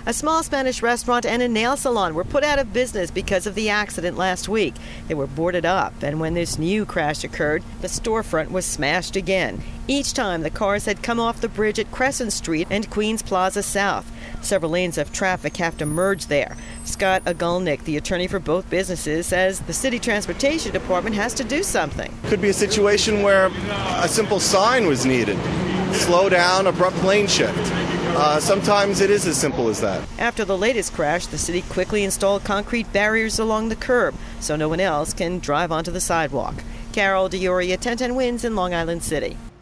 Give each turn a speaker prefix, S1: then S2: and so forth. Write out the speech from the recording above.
S1: A small Spanish restaurant and a nail salon were put out of business because of the accident last week. They were boarded up, and when this new crash occurred, the storefront was smashed again. Each time, the cars had come off the bridge at Crescent Street and Queens Plaza South. Several lanes of traffic have to merge there. Scott Agulnik, the attorney for both businesses, says the city transportation department has to do something.
S2: Could be a situation where a simple sign was needed. Slow down, abrupt lane shift. Sometimes it is as simple as that.
S1: After the latest crash, the city quickly installed concrete barriers along the curb so no one else can drive onto the sidewalk. Carol DeOria, 1010 Wins in Long Island City.